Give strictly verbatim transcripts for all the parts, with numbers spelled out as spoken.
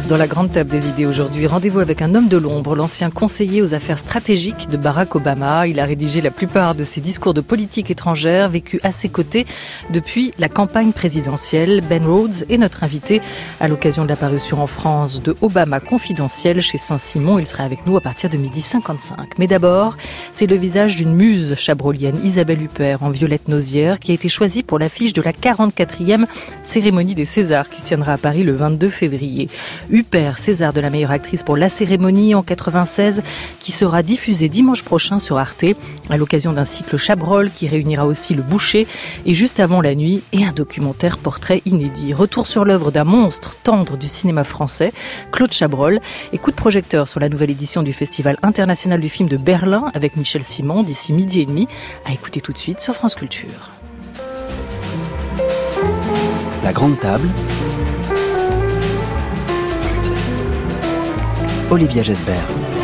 Dans la grande table des idées aujourd'hui, rendez-vous avec un homme de l'ombre, l'ancien conseiller aux affaires stratégiques de Barack Obama. Il a rédigé la plupart de ses discours de politique étrangère, vécu à ses côtés depuis la campagne présidentielle. Ben Rhodes est notre invité à l'occasion de la parution en France de Obama confidentiel chez Saint-Simon. Il sera avec nous à partir de midi cinquante-cinq. Mais d'abord, c'est le visage d'une muse chabrolienne, Isabelle Huppert, en violette nausière, qui a été choisie pour l'affiche de la quarante-quatrième cérémonie des Césars, qui se tiendra à Paris le vingt-deux février. Huppert, César de la meilleure actrice pour La Cérémonie en quatre-vingt-seize, qui sera diffusé dimanche prochain sur Arte, à l'occasion d'un cycle Chabrol qui réunira aussi Le Boucher et Juste avant la nuit et un documentaire portrait inédit. Retour sur l'œuvre d'un monstre tendre du cinéma français, Claude Chabrol, et coup de projecteur sur la nouvelle édition du Festival international du film de Berlin avec Michel Simon d'ici midi et demi, à écouter tout de suite sur France Culture. La grande table. Olivia Gesbert.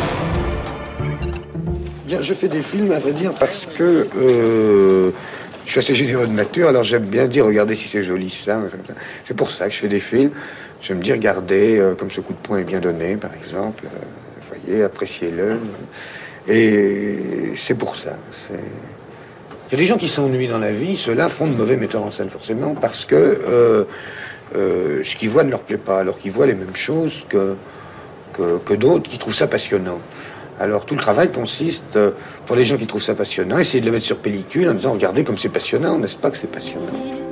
Bien, je fais des films, à vrai dire, parce que euh, je suis assez généreux de nature, alors j'aime bien dire, regardez si c'est joli, ça. C'est pour ça que je fais des films. J'aime dire, regardez, euh, comme ce coup de poing est bien donné, par exemple. Euh, vous voyez, appréciez-le. Et c'est pour ça. C'est... Il y a des gens qui s'ennuient dans la vie, ceux-là font de mauvais metteurs en scène, forcément, parce que euh, euh, ce qu'ils voient ne leur plaît pas, alors qu'ils voient les mêmes choses que... Que, que d'autres qui trouvent ça passionnant. Alors tout le travail consiste, euh, pour les gens qui trouvent ça passionnant, essayer de le mettre sur pellicule en disant regardez comme c'est passionnant, n'est-ce pas que c'est passionnant?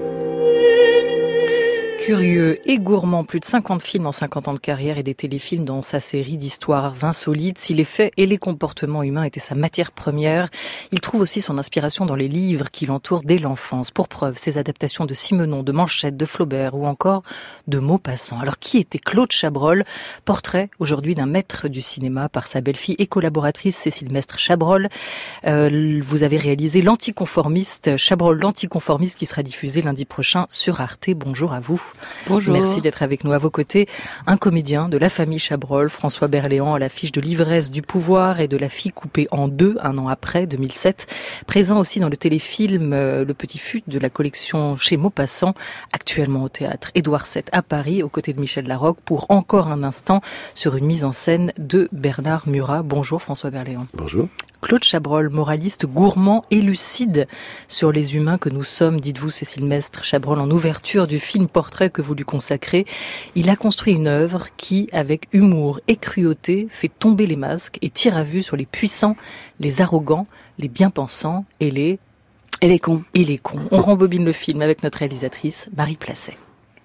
Curieux et gourmand, plus de cinquante films en cinquante ans de carrière et des téléfilms dans sa série d'histoires insolites. Si les faits et les comportements humains étaient sa matière première, il trouve aussi son inspiration dans les livres qui l'entourent dès l'enfance. Pour preuve, ses adaptations de Simenon, de Manchette, de Flaubert ou encore de Maupassant. Alors qui était Claude Chabrol? Portrait aujourd'hui d'un maître du cinéma par sa belle-fille et collaboratrice Cécile Mestre-Chabrol. Euh, vous avez réalisé L'Anticonformiste, Chabrol l'Anticonformiste qui sera diffusé lundi prochain sur Arte. Bonjour à vous. Bonjour. Merci d'être avec nous. À vos côtés, un comédien de la famille Chabrol, François Berléand, à l'affiche de L'ivresse du pouvoir et de La fille coupée en deux, un an après, deux mille sept. Présent aussi dans le téléfilm euh, Le Petit Fut de la collection chez Maupassant, actuellement au théâtre Édouard sept à Paris, aux côtés de Michel Larocque, pour encore un instant sur une mise en scène de Bernard Murat. Bonjour François Berléand. Bonjour. Claude Chabrol, moraliste gourmand et lucide sur les humains que nous sommes, dites-vous Cécile Mestre-Chabrol, en ouverture du film portrait que vous lui consacrez. Il a construit une œuvre qui, avec humour et cruauté, fait tomber les masques et tire à vue sur les puissants, les arrogants, les bien-pensants et les... Et les cons. Et les cons. On rembobine le film avec notre réalisatrice, Marie Placet.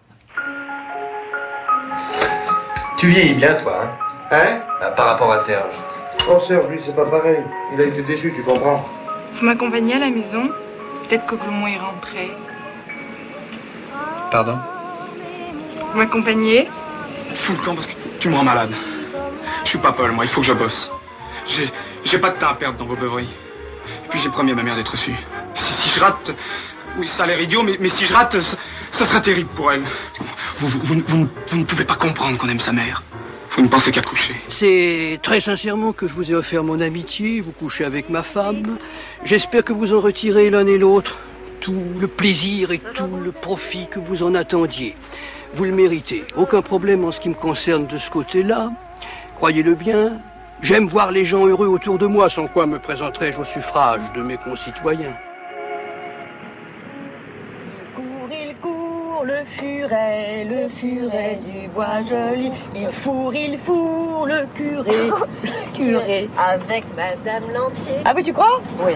Tu vieillis bien, toi, hein, Hein bah, par rapport à Serge. Oh Serge, lui, c'est pas pareil. Il a été déçu, tu comprends. Vous m'accompagnez à la maison? Peut-être que Clomont est rentré. Pardon? Vous m'accompagnez? Fous le camp parce que tu me rends malade. Je suis pas Paul, moi, il faut que je bosse. J'ai, j'ai pas de temps à perdre dans vos beuveries. Et puis j'ai promis à ma mère d'être reçue. Si, si je rate... Oui, ça a l'air idiot, mais, mais si je rate, ça, ça sera terrible pour elle. Vous, vous, vous, vous, vous ne pouvez pas comprendre qu'on aime sa mère. Vous ne pensez qu'à coucher. C'est très sincèrement que je vous ai offert mon amitié. Vous couchez avec ma femme. J'espère que vous en retirez l'un et l'autre tout le plaisir et tout le profit que vous en attendiez. Vous le méritez. Aucun problème en ce qui me concerne de ce côté-là. Croyez-le bien, j'aime voir les gens heureux autour de moi, sans quoi me présenterais-je au suffrage de mes concitoyens. Le furet, le furet du bois joli, il fourre, il fourre le curé, le curé, avec Madame Lampier. Ah oui, tu crois? Oui.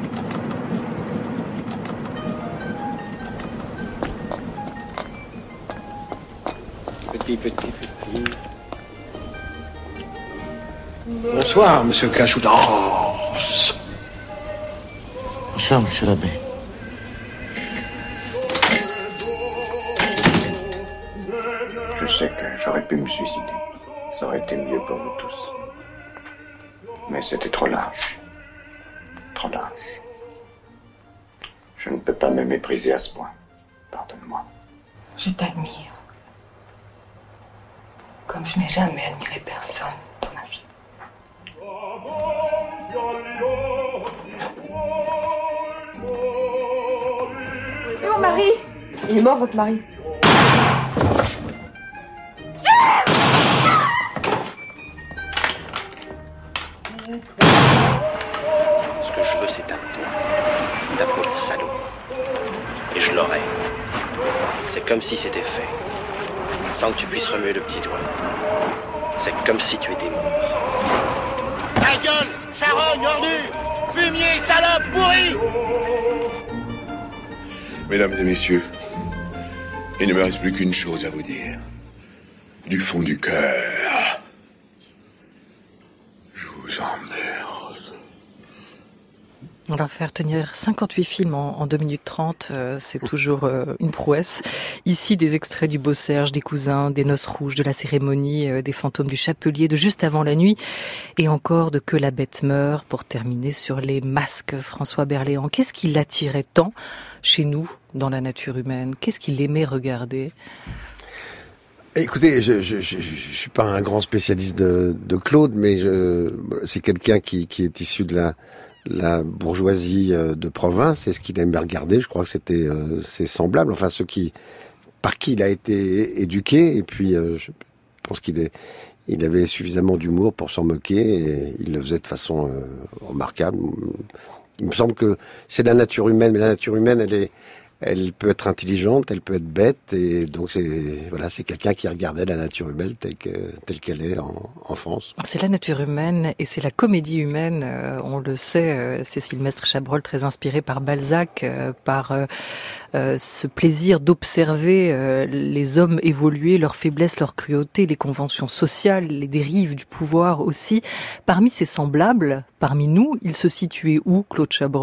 Petit, petit, petit. Bonsoir, monsieur Cachoudas. Bonsoir, monsieur l'abbé. Je sais que j'aurais pu me suicider. Ça aurait été mieux pour vous tous. Mais c'était trop lâche. Trop lâche. Je ne peux pas me mépriser à ce point. Pardonne-moi. Je t'admire. Comme je n'ai jamais admiré personne dans ma vie. Et mon mari? Il est mort, votre mari. Ce que je veux, c'est ta peau. Ta peau de salaud. Et je l'aurai. C'est comme si c'était fait. Sans que tu puisses remuer le petit doigt. C'est comme si tu étais mort. Ta gueule, charogne, ordure, fumier, salope, pourri! Mesdames et messieurs, il ne me reste plus qu'une chose à vous dire. Du fond du cœur, je vous emmerde. Alors faire tenir cinquante-huit films en, en deux minutes trente, euh, c'est toujours euh, une prouesse. Ici, des extraits du Beau Serge, des Cousins, des Noces Rouges, de la Cérémonie, euh, des Fantômes du Chapelier, de Juste avant la nuit, et encore de Que la bête meurt, pour terminer sur les masques. François Berléand, qu'est-ce qui l'attirait tant chez nous, dans la nature humaine? Qu'est-ce qu'il aimait regarder? Écoutez, je, je, je, je suis pas un grand spécialiste de, de Claude, mais je, c'est quelqu'un qui, qui est issu de la la bourgeoisie de province, c'est ce qu'il aimait regarder. Je crois que c'était euh, c'est semblable. Enfin, ceux qui par qui il a été éduqué, et puis euh, je pense qu'il est, il avait suffisamment d'humour pour s'en moquer, et il le faisait de façon euh, remarquable. Il me semble que c'est la nature humaine, mais la nature humaine, elle est elle peut être intelligente, elle peut être bête, et donc c'est voilà, c'est quelqu'un qui regardait la nature humaine telle que telle qu'elle est en, en France. C'est la nature humaine et c'est la comédie humaine. Euh, on le sait, euh, c'est Sylvestre Chabrol, très inspiré par Balzac, euh, par euh, euh, ce plaisir d'observer euh, les hommes évoluer, leurs faiblesses, leur cruauté, les conventions sociales, les dérives du pouvoir aussi. Parmi ses semblables, parmi nous, il se situait où, Claude Chabrol ?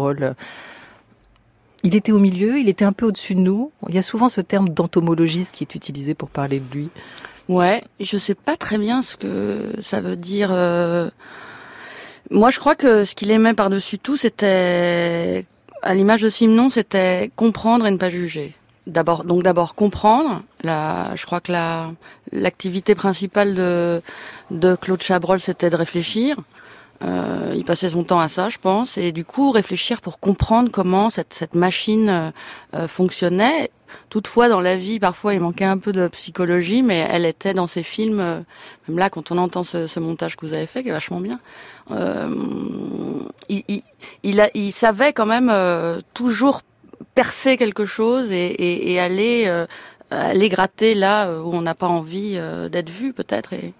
Il était au milieu, il était un peu au-dessus de nous. Il y a souvent ce terme d'entomologiste qui est utilisé pour parler de lui. Ouais, je sais pas très bien ce que ça veut dire. Euh... Moi, je crois que ce qu'il aimait par-dessus tout, c'était, à l'image de Simenon, c'était comprendre et ne pas juger. D'abord, donc d'abord comprendre. La, je crois que la l'activité principale de de Claude Chabrol, c'était de réfléchir. Euh, il passait son temps à ça, je pense, et du coup réfléchir pour comprendre comment cette cette machine euh, fonctionnait. Toutefois, dans la vie, parfois, il manquait un peu de psychologie, mais elle était dans ses films. Euh, même là, quand on entend ce, ce montage que vous avez fait, qui est vachement bien, euh, il, il, il, a, il savait quand même euh, toujours percer quelque chose et, et, et aller euh, aller gratter là où on n'a pas envie euh, d'être vu, peut-être. Et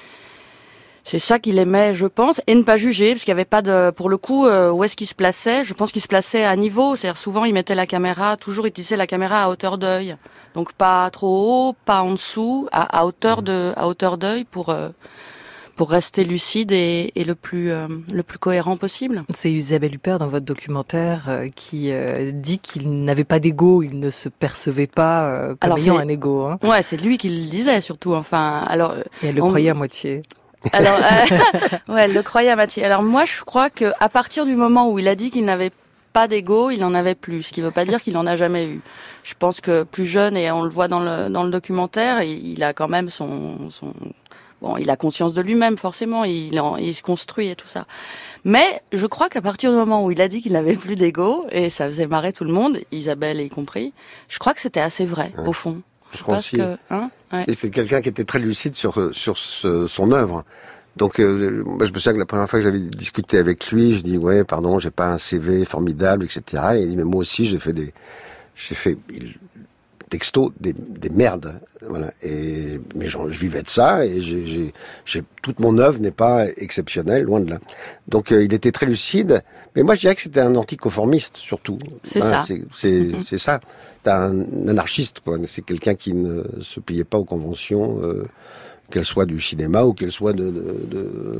c'est ça qu'il aimait, je pense, et ne pas juger, parce qu'il n'y avait pas de, pour le coup, euh, où est-ce qu'il se plaçait. Je pense qu'il se plaçait à niveau, c'est-à-dire souvent il mettait la caméra, toujours il utilisait la caméra à hauteur d'œil, donc pas trop haut, pas en dessous, à, à hauteur de, à hauteur d'œil pour euh, pour rester lucide et, et le plus euh, le plus cohérent possible. C'est Isabelle Huppert dans votre documentaire euh, qui euh, dit qu'il n'avait pas d'ego, il ne se percevait pas euh, comme alors, ayant un ego. Hein. Ouais, c'est lui qui le disait surtout. Enfin, alors. Et elle le on... croyait à moitié. Alors, euh, ouais, elle le croyait à moitié. Alors moi, je crois que à partir du moment où il a dit qu'il n'avait pas d'ego, il en avait plus. Ce qui ne veut pas dire qu'il en a jamais eu. Je pense que plus jeune, et on le voit dans le dans le documentaire, il, il a quand même son son bon, il a conscience de lui-même forcément. Il en, il se construit et tout ça. Mais je crois qu'à partir du moment où il a dit qu'il n'avait plus d'ego, et ça faisait marrer tout le monde, Isabelle y compris, je crois que c'était assez vrai ouais. au fond. Je crois aussi. Que, hein ouais. Et c'est quelqu'un qui était très lucide sur sur ce, son œuvre. Donc euh, moi je me souviens que la première fois que j'avais discuté avec lui, je dis ouais pardon j'ai pas un C V formidable et cetera. Et il dit mais moi aussi j'ai fait des j'ai fait il, texto des des merdes voilà et mais je, je vivais de ça et j'ai j'ai, j'ai toute mon œuvre n'est pas exceptionnelle loin de là. Donc euh, il était très lucide. Mais moi je dirais que c'était un anticonformiste surtout. C'est hein, ça. C'est c'est, mm-hmm. c'est ça. Un anarchiste, quoi. C'est quelqu'un qui ne se pliait pas aux conventions, euh, qu'elles soient du cinéma ou qu'elles soient de de, de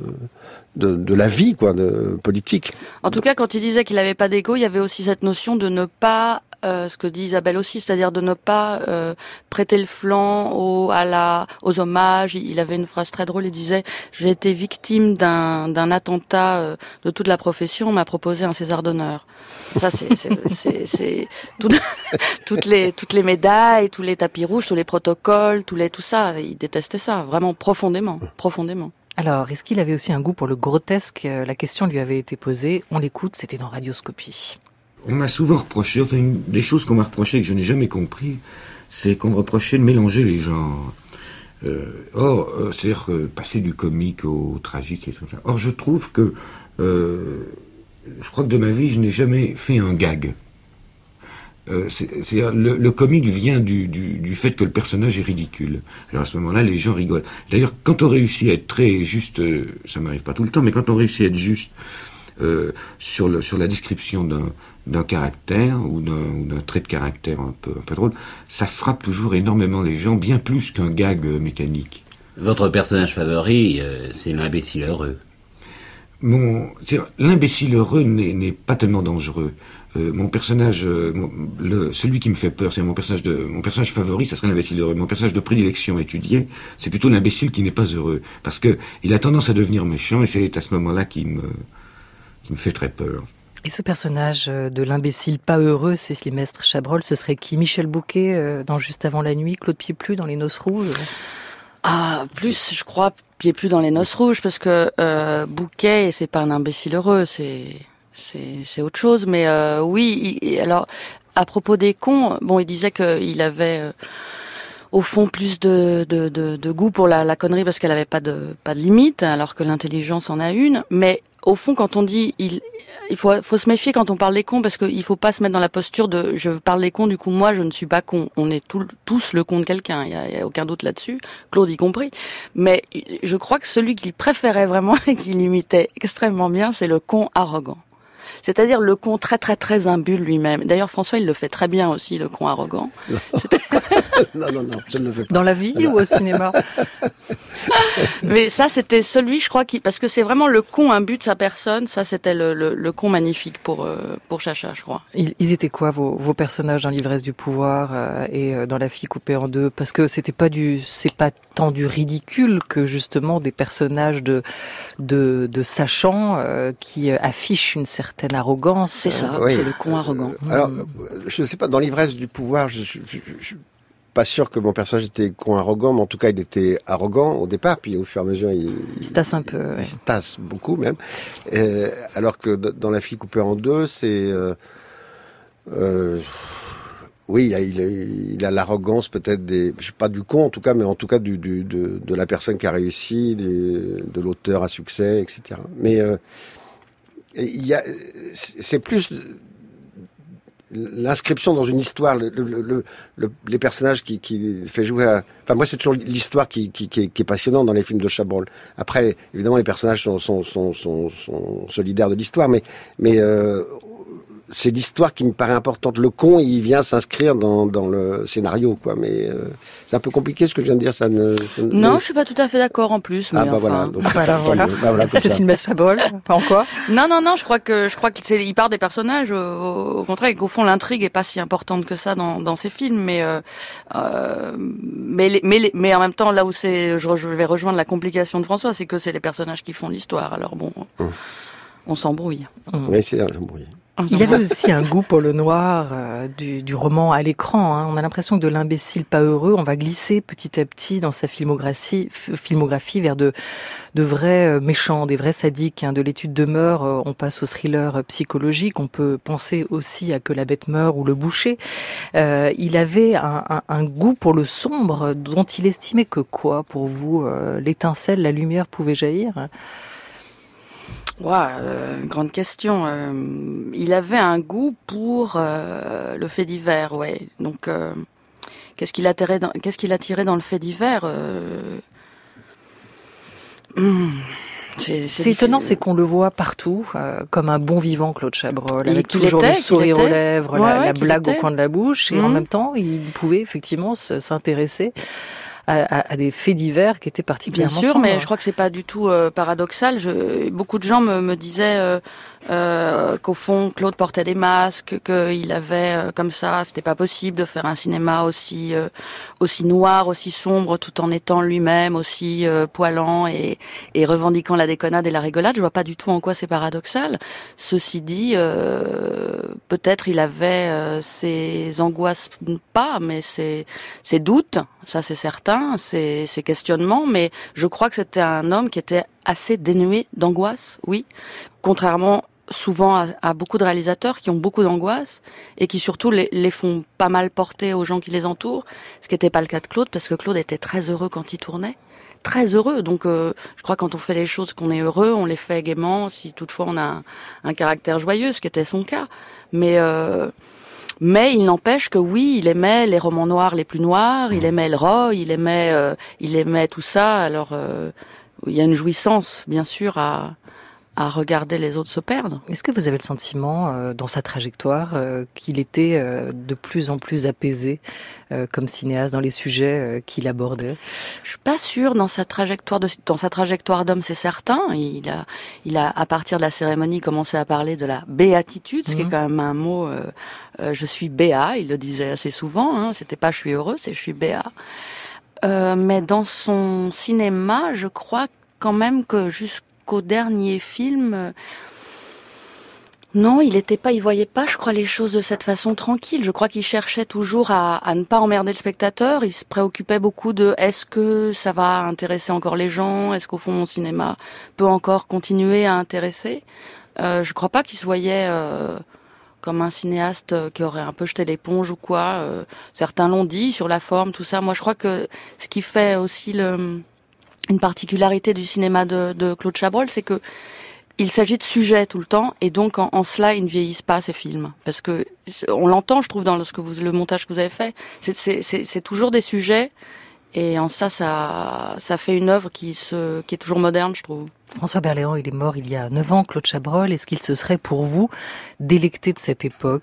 de de la vie, quoi, de politique. En tout cas, quand il disait qu'il n'avait pas d'ego, il y avait aussi cette notion de ne pas, euh, ce que dit Isabelle aussi, c'est-à-dire de ne pas euh, prêter le flanc aux à la aux hommages. Il avait une phrase très drôle. Il disait j'ai été victime d'un d'un attentat euh, de toute la profession. On m'a proposé un César d'honneur. Ça, c'est, c'est, c'est, c'est tout, toutes les, toutes les médailles, tous les tapis rouges, tous les protocoles, tous les, tout ça. Il détestait ça, vraiment profondément, profondément. Alors, est-ce qu'il avait aussi un goût pour le grotesque? La question lui avait été posée. On l'écoute, c'était dans Radioscopie. On m'a souvent reproché, enfin, une des choses qu'on m'a reproché et que je n'ai jamais compris, c'est qu'on me reprochait de mélanger les genres. Euh, or, euh, c'est-à-dire euh, passer du comique au tragique et tout ça. Or, je trouve que euh, je crois que de ma vie, je n'ai jamais fait un gag. Euh, c'est, c'est, le, le comique vient du, du, du fait que le personnage est ridicule. Alors à ce moment-là, les gens rigolent. D'ailleurs, quand on réussit à être très juste, euh, ça m'arrive pas tout le temps, mais quand on réussit à être juste euh, sur, le, sur la description d'un, d'un caractère ou d'un, ou d'un trait de caractère un peu, un peu drôle, ça frappe toujours énormément les gens, bien plus qu'un gag euh, mécanique. Votre personnage favori, euh, c'est l'imbécile heureux. Mon, l'imbécile heureux n'est, n'est pas tellement dangereux. Euh, mon personnage, euh, mon, le, celui qui me fait peur, c'est mon personnage de, mon personnage favori, ça serait l'imbécile heureux. Mon personnage de prédilection étudié, c'est plutôt l'imbécile qui n'est pas heureux, parce que il a tendance à devenir méchant, et c'est à ce moment-là qui me, qui me fait très peur. Et ce personnage de l'imbécile pas heureux, c'est Sylvestre Chabrol, ce serait qui? Michel Bouquet euh, dans Juste avant la nuit, Claude Pieplu dans Les Noces rouges? Ah, plus, je crois, Pieplu dans Les Noces rouges, parce que euh, Bouquet, c'est pas un imbécile heureux, c'est... C'est, c'est autre chose, mais euh, oui. Il, alors, à propos des cons, bon, il disait qu'il avait, euh, au fond, plus de, de, de, de goût pour la, la connerie parce qu'elle avait pas de, pas de limite, alors que l'intelligence en a une. Mais au fond, quand on dit, il, il faut, faut se méfier quand on parle des cons parce qu'il faut pas se mettre dans la posture de, je parle des cons, du coup moi je ne suis pas con. On est tout, tous le con de quelqu'un. Il y a, il y a aucun doute là-dessus, Claude y compris. Mais je crois que celui qu'il préférait vraiment et qu'il imitait extrêmement bien, c'est le con arrogant. C'est-à-dire le con très très très imbu lui-même. D'ailleurs, François, il le fait très bien aussi, le con arrogant. non, non, non, je ne le fais pas. Dans la vie non. Ou au cinéma? Mais ça, c'était celui, je crois, qui, parce que c'est vraiment le con imbu de sa personne. Ça, c'était le, le, le con magnifique pour euh, pour Chacha, je crois. Ils, ils étaient quoi vos, vos personnages dans L'ivresse du pouvoir euh, et euh, dans La fille coupée en deux? Parce que c'était pas du, c'est pas tant du ridicule que justement des personnages de de, de sachants euh, qui affichent une certaine arrogance. C'est ça, oui. C'est le con arrogant. Euh, alors, je ne sais pas, dans L'ivresse du pouvoir, je, je, je, je suis pas sûr que mon personnage était con arrogant, mais en tout cas, il était arrogant au départ, puis au fur et à mesure, il, il se tasse un peu. Il ouais. se tasse beaucoup même. Euh, alors que dans La fille coupée en deux, c'est euh, euh, oui, il a, il a, il a l'arrogance peut-être des, je sais pas du con en tout cas, mais en tout cas du, du de, de la personne qui a réussi, du, de l'auteur à succès, et cetera. Mais euh, il y a, c'est plus l'inscription dans une histoire, le, le, le, le, les personnages qui, qui fait jouer à... Enfin, moi, c'est toujours l'histoire qui, qui, qui, est, qui est passionnante dans les films de Chabrol. Après, évidemment, les personnages sont, sont, sont, sont, sont solidaires de l'histoire, mais, mais euh, c'est l'histoire qui me paraît importante. Le con, il vient s'inscrire dans, dans le scénario, quoi. Mais euh, c'est un peu compliqué ce que je viens de dire. Ça ne. Ça ne non, mais... je suis pas tout à fait d'accord en plus. Mais ah bah enfin... voilà. Donc, voilà, voilà. Bah, voilà c'est Sylvestre Chabrol. Pas en quoi? Non, non, non. Je crois que je crois que c'est, il part des personnages. Au, au contraire, et qu'au fond, l'intrigue est pas si importante que ça dans, dans ces films. Mais euh, euh, mais les, mais les, mais en même temps, là où c'est, je, je vais rejoindre la complication de François, c'est que c'est les personnages qui font l'histoire. Alors bon, hum. on s'embrouille. Hum. Oui, c'est un s'embrouille. Il avait aussi un goût pour le noir euh, du, du roman à l'écran. Hein. On a l'impression que de l'imbécile pas heureux, on va glisser petit à petit dans sa filmographie, filmographie vers de, de vrais euh, méchants, des vrais sadiques. Hein. De l'étude de mœurs, euh, on passe au thriller euh, psychologique. On peut penser aussi à Que la bête meurt ou Le boucher. Euh, il avait un, un, un goût pour le sombre dont il estimait que quoi, pour vous, euh, l'étincelle, la lumière pouvait jaillir? Ouais, euh, grande question. Euh, il avait un goût pour euh, le fait divers, ouais. Donc, euh, qu'est-ce qu'il attirait dans, qu'est-ce qu'il attirait dans le fait divers euh... mmh. C'est, c'est, c'est étonnant, c'est qu'on le voit partout, euh, comme un bon vivant, Claude Chabrol, avec qu'il toujours était, le sourire aux lèvres, ouais, la, ouais, la blague était. au coin de la bouche, et mmh. en même temps, il pouvait effectivement s'intéresser À, à, à des faits divers qui étaient particulièrement Bien sûr, sombres. Mais je crois que c'est pas du tout euh, paradoxal. Je, beaucoup de gens me, me disaient euh, euh, qu'au fond Claude portait des masques, qu'il avait euh, comme ça, c'était pas possible de faire un cinéma aussi euh, aussi noir, aussi sombre, tout en étant lui-même aussi euh, poilant et, et revendiquant la déconnade et la rigolade. Je vois pas du tout en quoi c'est paradoxal. Ceci dit, euh, peut-être il avait euh, ses angoisses, pas, mais ses, ses doutes. Ça, c'est certain, ces, ces questionnements, mais je crois que c'était un homme qui était assez dénué d'angoisse, oui, contrairement souvent à, à beaucoup de réalisateurs qui ont beaucoup d'angoisse et qui surtout les, les font pas mal porter aux gens qui les entourent, ce qui n'était pas le cas de Claude, parce que Claude était très heureux quand il tournait, très heureux. Donc, euh, je crois que quand on fait les choses qu'on est heureux, on les fait gaiement, si toutefois on a un, un caractère joyeux, ce qui était son cas. Mais euh, mais il n'empêche que oui, il aimait les romans noirs les plus noirs, il aimait le Roy, il aimait euh, il aimait tout ça. Alors, euh, il y a une jouissance, bien sûr, à à regarder les autres se perdre. Est-ce que vous avez le sentiment, euh, dans sa trajectoire, euh, qu'il était euh, de plus en plus apaisé euh, comme cinéaste dans les sujets euh, qu'il abordait ? Je suis pas sûre dans sa trajectoire de, dans sa trajectoire d'homme, c'est certain. Il a, il a à partir de la cérémonie commencé à parler de la béatitude, ce mmh. qui est quand même un mot. Euh, euh, je suis béat, il le disait assez souvent. Hein, c'était pas je suis heureux, c'est je suis béat. Euh, mais dans son cinéma, je crois quand même que jusqu'au qu'au dernier film, euh, non, il était pas, il voyait pas, je crois, les choses de cette façon tranquille. Je crois qu'il cherchait toujours à, à ne pas emmerder le spectateur. Il se préoccupait beaucoup de est-ce que ça va intéresser encore les gens ? Est-ce qu'au fond mon cinéma peut encore continuer à intéresser ? euh, Je crois pas qu'il se voyait euh, comme un cinéaste qui aurait un peu jeté l'éponge ou quoi. Euh, certains l'ont dit sur la forme, tout ça. Moi, je crois que ce qui fait aussi le une particularité du cinéma de, de Claude Chabrol, c'est que il s'agit de sujets tout le temps, et donc en, en cela, ils ne vieillissent pas, ces films. Parce que, on l'entend, je trouve, dans le, ce que vous, le montage que vous avez fait, c'est, c'est, c'est, c'est toujours des sujets, et en ça, ça, ça fait une œuvre qui, se, qui est toujours moderne, je trouve. François Berléand, il est mort il y a neuf ans, Claude Chabrol. Est-ce qu'il se serait, pour vous, délecté de cette époque ?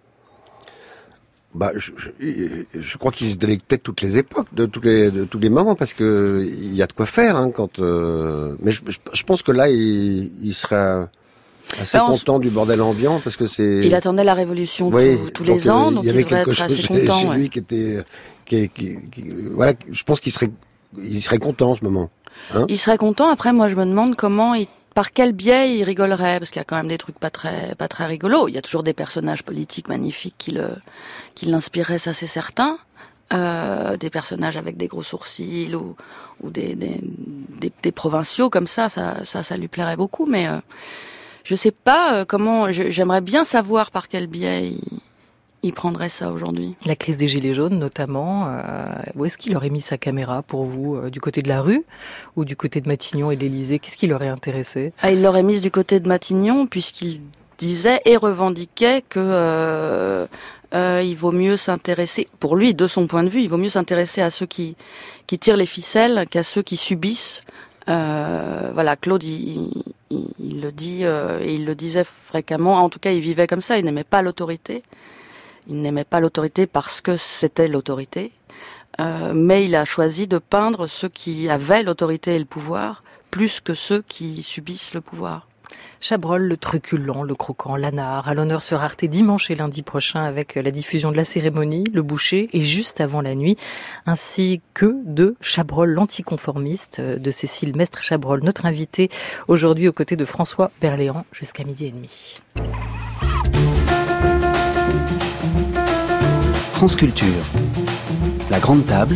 Bah, je, je, je crois qu'il se délectait de toutes les époques, de tous les, de tous les moments, parce que il y a de quoi faire, hein, quand. Euh, mais je, je, je pense que là, il, il serait assez ben content se... du bordel ambiant, parce que c'est. Il attendait la révolution oui, tous, tous les ans, donc il, y avait il devrait quelque être chose assez content. Chez ouais. lui qui était, qui, qui, qui, voilà, je pense qu'il serait, il serait content en ce moment. Hein il serait content. Après, moi, je me demande comment il. Par quel biais il rigolerait, parce qu'il y a quand même des trucs pas très pas très rigolos. Il y a toujours des personnages politiques magnifiques qui le qui l'inspiraient, ça c'est certain. Euh, des personnages avec des gros sourcils ou ou des des, des, des provinciaux comme ça, ça ça ça lui plairait beaucoup. Mais euh, je sais pas euh, comment. Je, j'aimerais bien savoir par quel biais il, il prendrait ça aujourd'hui. La crise des Gilets jaunes, notamment. Euh, où est-ce qu'il aurait mis sa caméra pour vous ? euh, Du côté de la rue ou du côté de Matignon et de l'Élysée ? Qu'est-ce qui l'aurait intéressé ? Ah, il l'aurait mise du côté de Matignon, puisqu'il disait et revendiquait que euh, euh, il vaut mieux s'intéresser, pour lui, de son point de vue, il vaut mieux s'intéresser à ceux qui, qui tirent les ficelles qu'à ceux qui subissent. Euh, voilà, Claude, il, il, il le dit euh, et il le disait fréquemment. En tout cas, il vivait comme ça. Il n'aimait pas l'autorité. Il n'aimait pas l'autorité parce que c'était l'autorité, euh, mais il a choisi de peindre ceux qui avaient l'autorité et le pouvoir, plus que ceux qui subissent le pouvoir. Chabrol, le truculent, le croquant, l'anard, à l'honneur sur Arte dimanche et lundi prochain avec la diffusion de la cérémonie, le boucher et juste avant la nuit, ainsi que de Chabrol, l'anticonformiste, de Cécile Mestre-Chabrol, notre invitée aujourd'hui aux côtés de François Berléand jusqu'à midi et demi. France Culture, la grande table,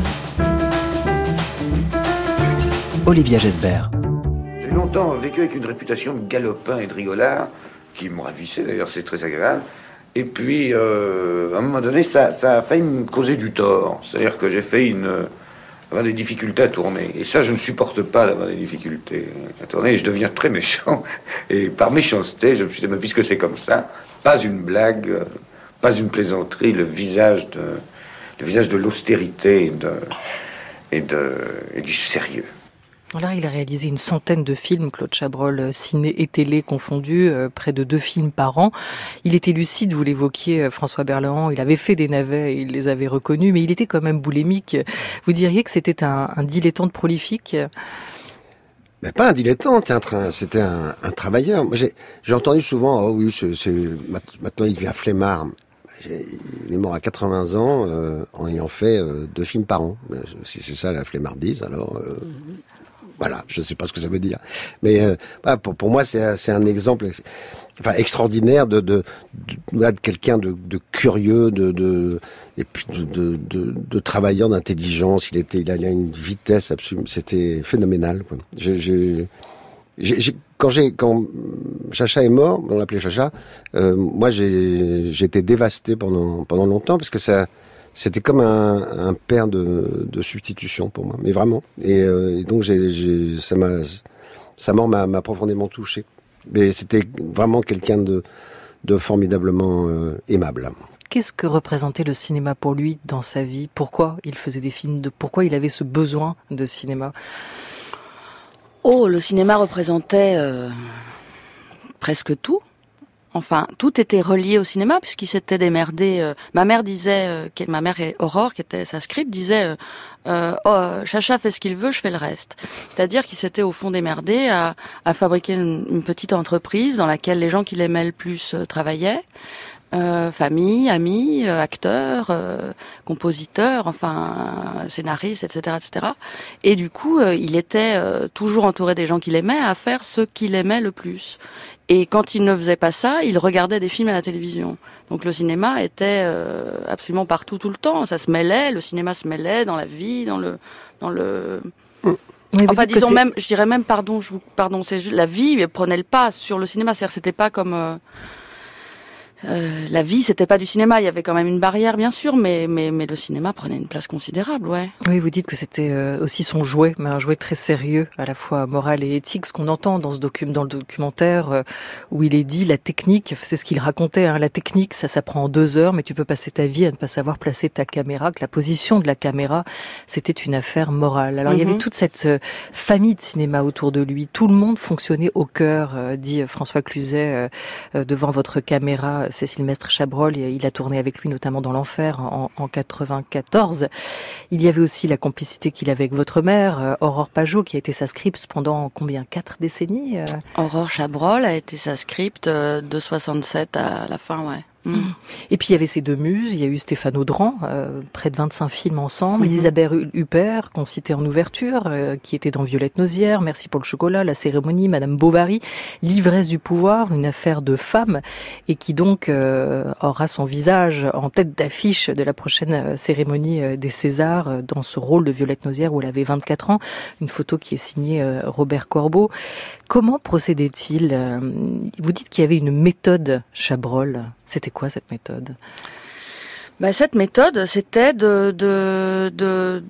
Olivia Gesbert. J'ai longtemps vécu avec une réputation de galopin et de rigolard, qui me ravissait d'ailleurs, c'est très agréable. Et puis, euh, à un moment donné, ça, ça a failli me causer du tort. C'est-à-dire que j'ai fait une, avoir des difficultés à tourner. Et ça, je ne supporte pas d'avoir des difficultés à tourner. Et je deviens très méchant. Et par méchanceté, je me suis dit, mais puisque c'est comme ça, pas une blague... pas une plaisanterie, le visage de, le visage de l'austérité et, de, et, de, et du sérieux. Alors, il a réalisé une centaine de films, Claude Chabrol, ciné et télé confondus, euh, près de deux films par an. Il était lucide, vous l'évoquiez, François Berléand, il avait fait des navets, il les avait reconnus, mais il était quand même boulémique. Vous diriez que c'était un, un dilettante prolifique ? Mais pas un dilettante, c'était un, un travailleur. Moi, j'ai, j'ai entendu souvent, oh oui, c'est, c'est, maintenant il devient flemmard. Il est mort à quatre-vingts ans euh, en ayant fait euh, deux films par an. Si c'est ça la flemmardise, alors euh, voilà, je ne sais pas ce que ça veut dire. Mais euh, bah, pour, pour moi, c'est, c'est un exemple enfin, extraordinaire de, de, de, de, de quelqu'un de, de curieux, de, de, et puis de, de, de, de travaillant, d'intelligence. Il était, il avait une vitesse absolue. C'était phénoménal, quoi. Je, je, j'ai, j'ai, quand j'ai, quand Chacha est mort, on l'appelait Chacha, euh, moi j'ai, j'ai été dévasté pendant, pendant longtemps parce que ça, c'était comme un, un père de, de substitution pour moi, mais vraiment. Et, euh, et donc j'ai, j'ai, ça m'a, sa mort m'a, m'a profondément touché. Mais c'était vraiment quelqu'un de, de formidablement euh, aimable. Qu'est-ce que représentait le cinéma pour lui dans sa vie ? Pourquoi il faisait des films ? De pourquoi il avait ce besoin de cinéma ? Oh, le cinéma représentait euh, presque tout. Enfin, tout était relié au cinéma puisqu'il s'était démerdé. Euh, ma mère disait, euh, que, ma mère et Aurore, qui était sa script, disait euh, euh, oh, Chacha fait ce qu'il veut, je fais le reste. C'est-à-dire qu'il s'était au fond démerdé à, à fabriquer une, une petite entreprise dans laquelle les gens qui l'aimaient le plus euh, travaillaient. Euh, famille, amis, euh, acteurs, euh, compositeurs, enfin scénaristes, et cetera, et cetera. Et du coup, euh, il était euh, toujours entouré des gens qu'il aimait à faire ce qu'il aimait le plus. Et quand il ne faisait pas ça, il regardait des films à la télévision. Donc le cinéma était euh, absolument partout tout le temps. Ça se mêlait, le cinéma se mêlait dans la vie, dans le, dans le. Oui, enfin, disons même, je dirais même, pardon, je vous, pardon, c'est juste, la vie prenait le pas sur le cinéma. C'est-à-dire, c'était pas comme. Euh, Euh, la vie, c'était pas du cinéma. Il y avait quand même une barrière, bien sûr, mais mais mais le cinéma prenait une place considérable, ouais. Oui, vous dites que c'était euh, aussi son jouet, mais un jouet très sérieux, à la fois moral et éthique. Ce qu'on entend dans ce docu- dans le documentaire euh, où il est dit la technique, c'est ce qu'il racontait. Hein, la technique, ça s'apprend en deux heures, mais tu peux passer ta vie à ne pas savoir placer ta caméra. Que la position de la caméra, c'était une affaire morale. Alors mm-hmm. il y avait toute cette euh, famille de cinéma autour de lui. Tout le monde fonctionnait au cœur, euh, dit François Cluzet euh, euh, devant votre caméra. Cécile Mestre-Chabrol, il a tourné avec lui notamment dans l'Enfer en, en quatre-vingt-quatorze. Il y avait aussi la complicité qu'il avait avec votre mère, euh, Aurore Pajot, qui a été sa script pendant combien ? Quatre décennies euh... Aurore Chabrol a été sa script euh, de soixante-sept à la fin, ouais. Mmh. Et puis il y avait ces deux muses, il y a eu Stéphane Audran, euh, près de vingt-cinq films ensemble, mmh. Elisabeth Huppert, qu'on citait en ouverture, euh, qui était dans Violette Nozière, Merci pour le chocolat, La cérémonie, Madame Bovary, L'ivresse du pouvoir, une affaire de femme, et qui donc euh, aura son visage en tête d'affiche de la prochaine cérémonie des Césars, euh, dans ce rôle de Violette Nozière où elle avait vingt-quatre ans, une photo qui est signée euh, Robert Corbeau. Comment procédait-il ? Vous dites qu'il y avait une méthode Chabrol. C'était quoi cette méthode ? Bah, cette méthode, c'était de de de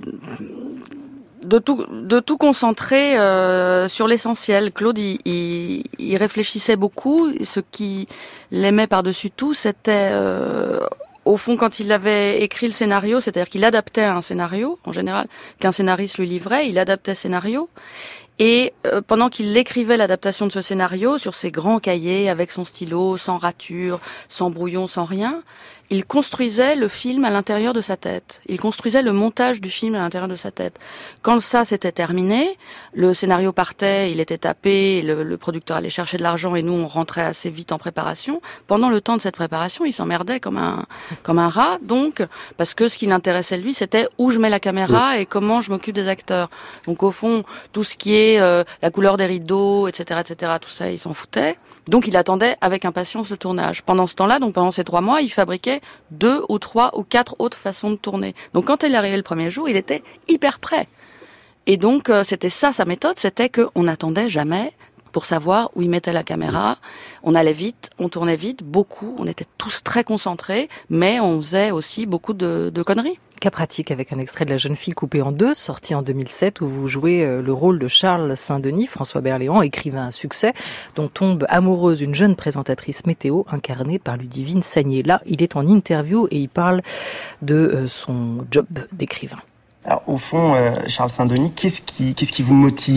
de tout de tout concentrer euh, sur l'essentiel. Claude, il, il, il réfléchissait beaucoup. Ce qui l'aimait par-dessus tout, c'était euh, au fond, quand il avait écrit le scénario, c'est-à-dire qu'il adaptait un scénario, en général, qu'un scénariste lui livrait, il adaptait le scénario. Et euh, pendant qu'il écrivait l'adaptation de ce scénario sur ses grands cahiers avec son stylo, sans rature, sans brouillon, sans rien, il construisait le film à l'intérieur de sa tête. Il construisait le montage du film à l'intérieur de sa tête. Quand ça s'était terminé, le scénario partait, il était tapé, le, le producteur allait chercher de l'argent et nous on rentrait assez vite en préparation. Pendant le temps de cette préparation, il s'emmerdait comme un comme un rat. Donc parce que ce qui l'intéressait lui, c'était où je mets la caméra et comment je m'occupe des acteurs. Donc au fond, tout ce qui est euh, la couleur des rideaux, et cetera, et cetera, tout ça, il s'en foutait. Donc il attendait avec impatience le tournage. Pendant ce temps-là, donc pendant ces trois mois, il fabriquait deux ou trois ou quatre autres façons de tourner. Donc quand il est arrivé le premier jour, il était hyper prêt. Et donc euh, c'était ça sa méthode, c'était qu'on n'attendait jamais pour savoir où il mettait la caméra. On allait vite, on tournait vite, beaucoup, on était tous très concentrés, mais on faisait aussi beaucoup de, de conneries. Cas pratique avec un extrait de La jeune fille coupée en deux, sorti en deux mille sept, où vous jouez le rôle de Charles Saint-Denis, François Berléand, écrivain à succès, dont tombe amoureuse une jeune présentatrice météo incarnée par Ludivine Sagnier. Là, il est en interview et il parle de son job d'écrivain. Alors, au fond, euh, Charles Saint-Denis, qu'est-ce qui, qu'est-ce qui vous motive ?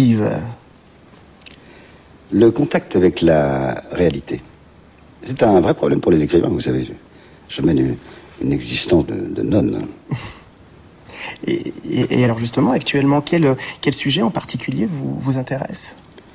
Le contact avec la réalité. C'est un vrai problème pour les écrivains, vous savez. Je mène une, une existence de, de nonne. Et, et, et alors justement, actuellement, quel, quel sujet en particulier vous, vous intéresse ?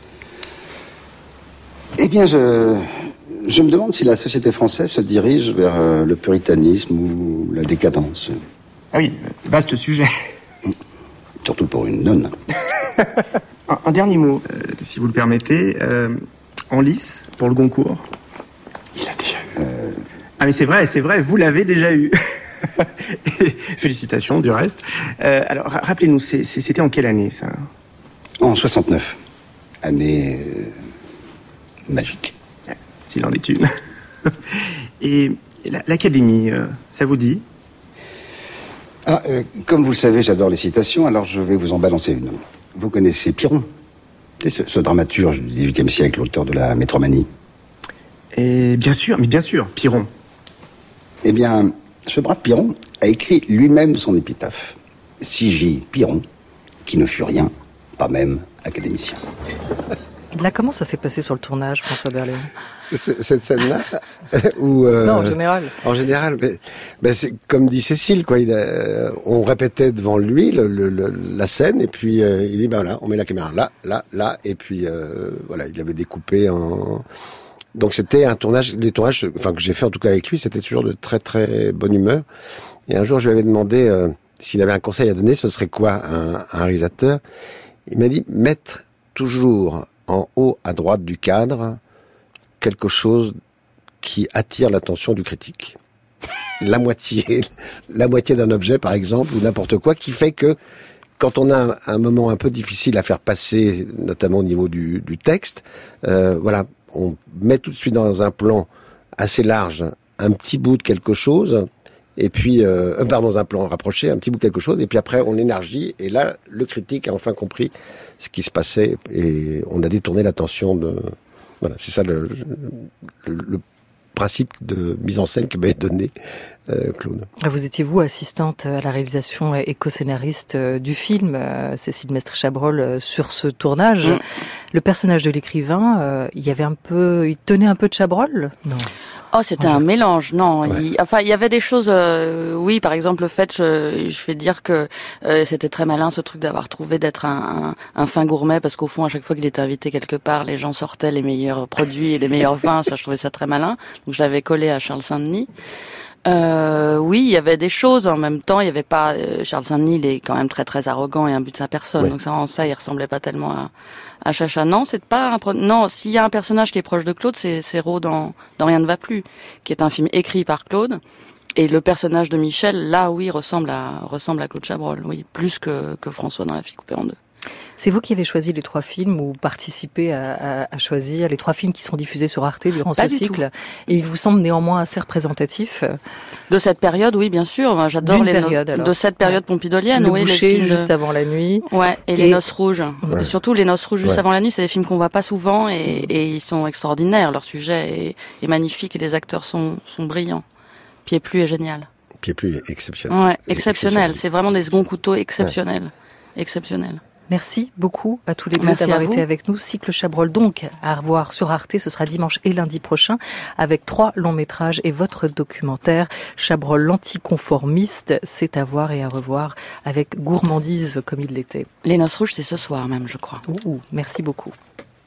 Eh bien, je, je me demande si la société française se dirige vers euh, le puritanisme ou la décadence. Ah oui, vaste sujet. Surtout pour une nonne. un, un dernier mot, euh, si vous le permettez. Euh, en lice, pour le Goncourt. Il a déjà eu. Euh... Ah mais c'est vrai, c'est vrai, vous l'avez déjà eu. Félicitations, du reste. Euh, alors, rappelez-nous, c'est, c'est, c'était en quelle année, ça ? En soixante-neuf. Année... Euh, magique. S'il en est une. Et la, l'Académie, euh, ça vous dit ? Ah, euh, comme vous le savez, j'adore les citations, alors je vais vous en balancer une. Vous connaissez Piron, ce, ce dramaturge du dix-huitième siècle, l'auteur de la Métromanie? Et bien sûr, mais bien sûr, Piron. Eh bien, ce brave Piron a écrit lui-même son épitaphe. C J Piron, qui ne fut rien, pas même académicien. Là, comment ça s'est passé sur le tournage, François Berléand? Cette scène-là où, euh, Non, en général. En général, mais, ben c'est comme dit Cécile, quoi. Il a, on répétait devant lui le, le, le, la scène, et puis euh, il dit ben voilà, on met la caméra là, là, là, et puis euh, voilà, il avait découpé en. Donc c'était un tournage, les tournages, enfin que j'ai fait en tout cas avec lui, c'était toujours de très très bonne humeur. Et un jour, je lui avais demandé euh, s'il avait un conseil à donner, ce serait quoi un, un réalisateur? Il m'a dit mettre toujours en haut à droite du cadre quelque chose qui attire l'attention du critique. La moitié, la moitié d'un objet, par exemple, ou n'importe quoi, qui fait que quand on a un, un moment un peu difficile à faire passer, notamment au niveau du, du texte, euh, voilà, on met tout de suite dans un plan assez large un petit bout de quelque chose, et puis, euh, pardon, dans un plan rapproché, un petit bout de quelque chose, et puis après on élargit, et là, le critique a enfin compris ce qui se passait, et on a détourné l'attention de... Voilà, c'est ça le, le, le principe de mise en scène que m'avait donné euh, Claude. Vous étiez, vous, assistante à la réalisation et co-scénariste du film, euh, Cécile Mestre-Chabrol, euh, sur ce tournage. Mmh. Le personnage de l'écrivain, euh, il y avait un peu, il tenait un peu de Chabrol? Non. Oh, c'était un mélange, non. Ouais. Il, enfin, il y avait des choses. Euh, oui, par exemple, le fait, je, je vais dire que euh, c'était très malin ce truc d'avoir trouvé d'être un, un, un fin gourmet, parce qu'au fond, à chaque fois qu'il était invité quelque part, les gens sortaient les meilleurs produits et les meilleurs vins. Ça, je trouvais ça très malin. Donc, je l'avais collé à Charles Saint-Denis. Euh, oui, il y avait des choses. En même temps, il y avait pas. Euh, Charles Saint-Denis, il est quand même très très arrogant et imbu de sa personne. Ouais. Donc ça, en ça, il ressemblait pas tellement à, à Chacha. Non, c'est pas. Un, non, s'il y a un personnage qui est proche de Claude, c'est c'est Raux dans dans Rien ne va plus, qui est un film écrit par Claude. Et le personnage de Michel, là, oui, ressemble à ressemble à Claude Chabrol. Oui, plus que que François dans La fille coupée en deux. C'est vous qui avez choisi les trois films ou participé à, à, à choisir les trois films qui seront diffusés sur Arte durant Pas ce cycle. Et ils vous semblent néanmoins assez représentatifs de cette période, oui, bien sûr. Moi, j'adore D'une les période, no... alors. de cette période ouais. pompidolienne. Le oui, Boucher, les films juste de... avant la nuit. Ouais, et, et... Les Noces rouges. Ouais. Et surtout les Noces rouges juste ouais. avant la nuit, c'est des films qu'on voit pas souvent et, et ils sont extraordinaires. Leur sujet est, est magnifique et les acteurs sont, sont brillants. Pied-Plu est génial. Pied-Plu est exceptionnel. Ouais, exceptionnel. exceptionnel. C'est vraiment des seconds couteaux exceptionnels. Ouais. Exceptionnels. Merci beaucoup à tous les deux Merci d'avoir été avec nous. Cycle Chabrol donc à revoir sur Arte, ce sera dimanche et lundi prochain avec trois longs métrages et votre documentaire Chabrol l'anticonformiste, c'est à voir et à revoir avec gourmandise comme il l'était. Les Noces rouges, c'est ce soir même, je crois. Ouh, merci beaucoup.